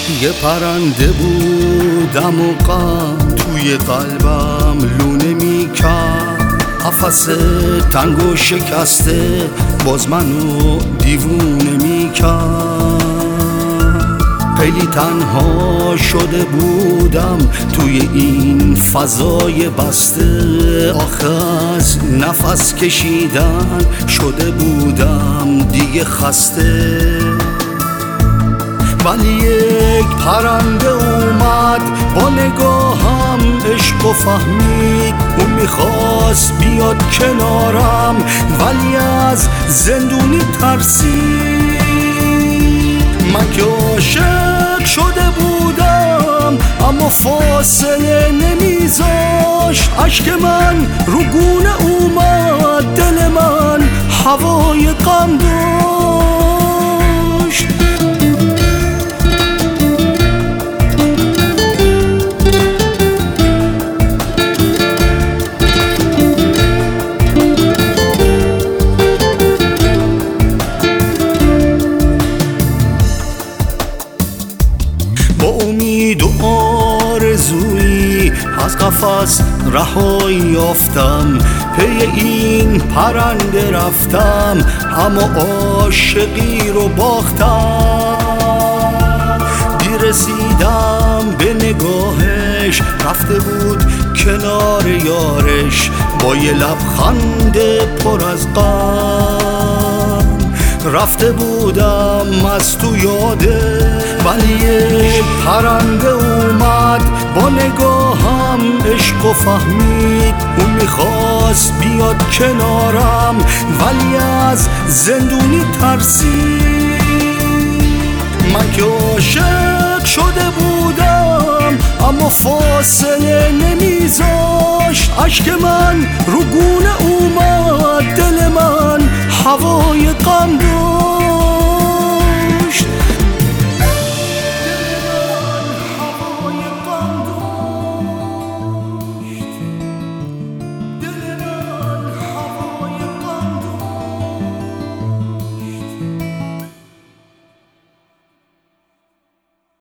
یه پرنده بودم و غم توی قلبم لونه میکرد، قفس تنگ و شکسته باز منو دیوونه میکرد. خیلی تنها شده بودم توی این فضای بسته، آخه از نفس کشیدن شده بودم دیگه خسته. ولی یک پرنده اومد با نگاهم عشق و فهمید، اون میخواست بیاد کنارم ولی از زندونی ترسید. من که عاشق شده بودم اما فاصله نمیذاشت، اشک من رو گونه اومد، دل من هوای غم داشت. با امید و آرزویی از قفس رهایی یافتم، پی این پرنده رفتم اما عاشقی رو باختم. رسیدم به نگاهش، رفته بود کنار یارش با یه لبخند پر از غم. رفته بودم از تو یاده ولی یک پرنده اومد با نگاهم عشق و فهمید، اون میخواست بیاد کنارم ولی از زندونی ترسید. من که عاشق شده بودم اما فاصله نمیذاشت، اشک من رو گونه اومد، دل من هوای غم داشت.